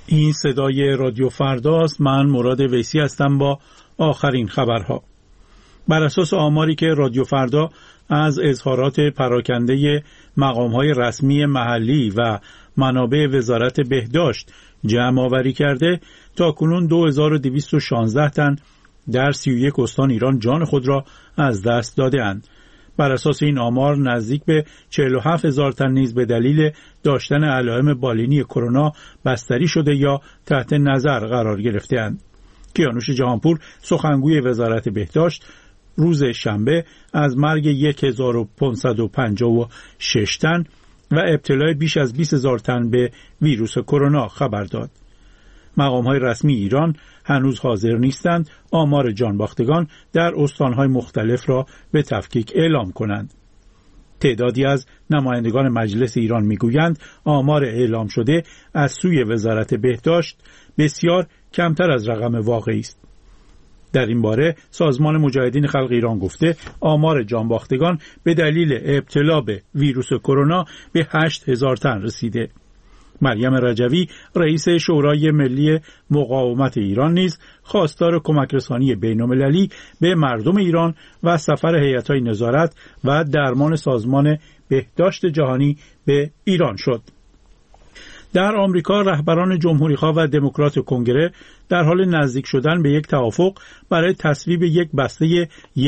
این صدای رادیو فرداست. من مراد ویسی هستم با آخرین خبرها. بر اساس آماری که رادیو فردا از اظهارات پراکنده مقام‌های رسمی محلی و منابع وزارت بهداشت جمع آوری کرده، تاکنون 2216 تن در 31 استان ایران جان خود را از دست داده‌اند. بر اساس این آمار نزدیک به 47000 تن نیز به دلیل داشتن علائم بالینی کرونا بستری شده یا تحت نظر قرار گرفته‌اند. کیانوش جهانپور سخنگوی وزارت بهداشت روز شنبه از مرگ 1556 تن و ابتلای بیش از 20000 تن به ویروس کرونا خبر داد. مقام‌های رسمی ایران هنوز حاضر نیستند آمار جانباختگان در استان‌های مختلف را به تفکیک اعلام کنند. تعدادی از نمایندگان مجلس ایران می‌گویند آمار اعلام شده از سوی وزارت بهداشت بسیار کمتر از رقم واقعی است. در این باره سازمان مجاهدین خلق ایران گفته آمار جانباختگان به دلیل ابتلا به ویروس کرونا به 8000 تن رسیده. مریم رجوی رئیس شورای ملی مقاومت ایران نیز خواستار کمک رسانی بین‌المللی به مردم ایران و سفر هیئت‌های نظارت و درمان سازمان بهداشت جهانی به ایران شد. در آمریکا رهبران جمهوری‌خواه و دموکرات کنگره در حال نزدیک شدن به یک توافق برای تصویب یک بسته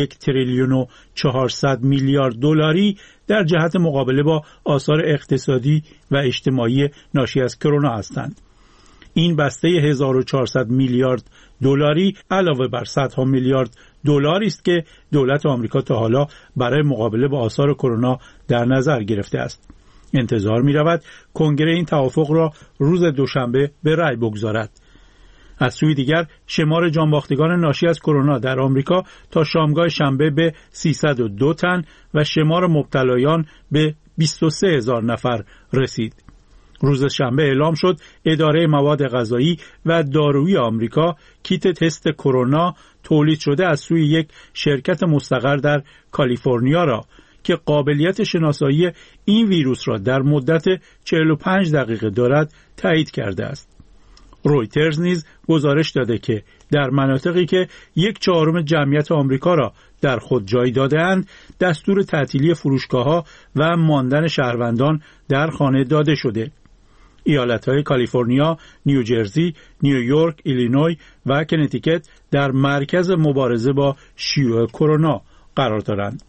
1,400,000,000,000 دلاری در جهت مقابله با آثار اقتصادی و اجتماعی ناشی از کرونا هستند. این بسته 1400 میلیارد دلاری علاوه بر صدها میلیارد دلاری است که دولت آمریکا تا حالا برای مقابله با آثار کرونا در نظر گرفته است. انتظار می رود کنگره این توافق را روز دوشنبه به رأی بگذارد. از سوی دیگر شمار جانباختگان ناشی از کرونا در آمریکا تا شامگاه شنبه به 302 تن و شمار مبتلایان به 23,000 نفر رسید. روز شنبه اعلام شد اداره مواد غذایی و دارویی آمریکا کیت تست کرونا تولید شده از سوی یک شرکت مستقر در کالیفرنیا را که قابلیت شناسایی این ویروس را در مدت 45 دقیقه دارد تایید کرده است. رویترز نیز گزارش داده که در مناطقی که 1/4 جمعیت آمریکا را در خود جای داده‌اند، دستور تعطیلی فروشگاه‌ها و ماندن شهروندان در خانه داده شده. ایالت‌های کالیفرنیا، نیوجرسی، نیویورک، ایلینوی و کنتیکت در مرکز مبارزه با شیوع کرونا قرار دارند.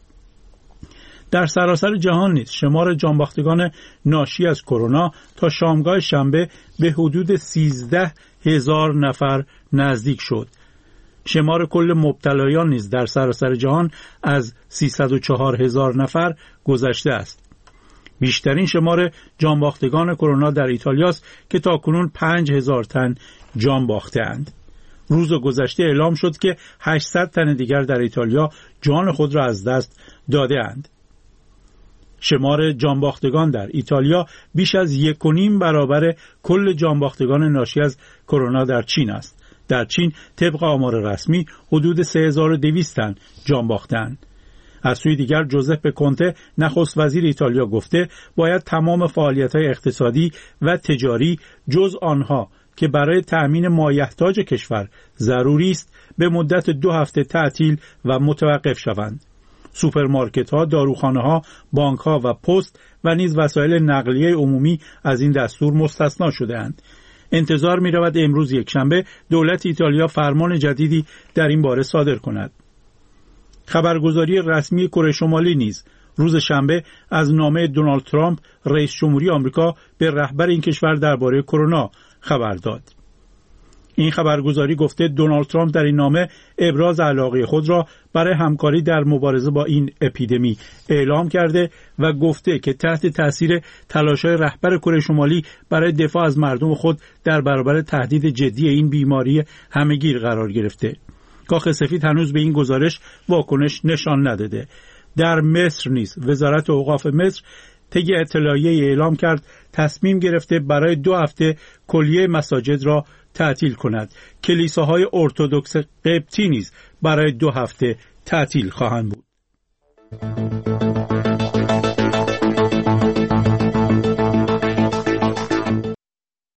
در سراسر جهان نیز شمار جانباختگان ناشی از کرونا تا شامگاه شنبه به حدود 13,000 نفر نزدیک شد. شمار کل مبتلایان نیز در سراسر جهان از 304,000 نفر گذشته است. بیشترین شمار جانباختگان کرونا در ایتالیا است که تاکنون 5,000 تن جان باخته‌اند. روز گذشته اعلام شد که 800 تن دیگر در ایتالیا جان خود را از دست داده‌اند. شمار جانباختگان در ایتالیا بیش از 1.5 برابر کل جانباختگان ناشی از کرونا در چین است. در چین طبق آمار رسمی حدود 3200 تن جان باختند. از سوی دیگر جوزپه کنته نخست وزیر ایتالیا گفته باید تمام فعالیت‌های اقتصادی و تجاری جز آنها که برای تأمین مایحتاج کشور ضروری است به مدت 2 هفته تعطیل و متوقف شوند. سوپرمارکت‌ها، داروخانه‌ها، بانک‌ها و پست و نیز وسایل نقلیه عمومی از این دستور مستثنا شده‌اند. انتظار می‌رود امروز یکشنبه دولت ایتالیا فرمان جدیدی در این باره صادر کند. خبرگزاری رسمی کره شمالی نیز روز شنبه از نامه دونالد ترامپ رئیس جمهوری آمریکا به رهبر این کشور درباره کرونا خبر داد. این خبرگزاری گفته دونالد ترامپ در این نامه ابراز علاقه خود را برای همکاری در مبارزه با این اپیدمی اعلام کرده و گفته که تحت تاثیر تلاش‌های رهبر کره شمالی برای دفاع از مردم خود در برابر تهدید جدی این بیماری همه‌گیر قرار گرفته. کاخ سفید هنوز به این گزارش واکنش نشان نداده. در مصر نیز وزارت اوقاف مصر طی اطلاعیه اعلام کرد تصمیم گرفته برای 2 هفته کلیه مساجد را تعطیل کند. کلیساهای ارتدوکس قبطی نیز برای 2 هفته تعطیل خواهند بود.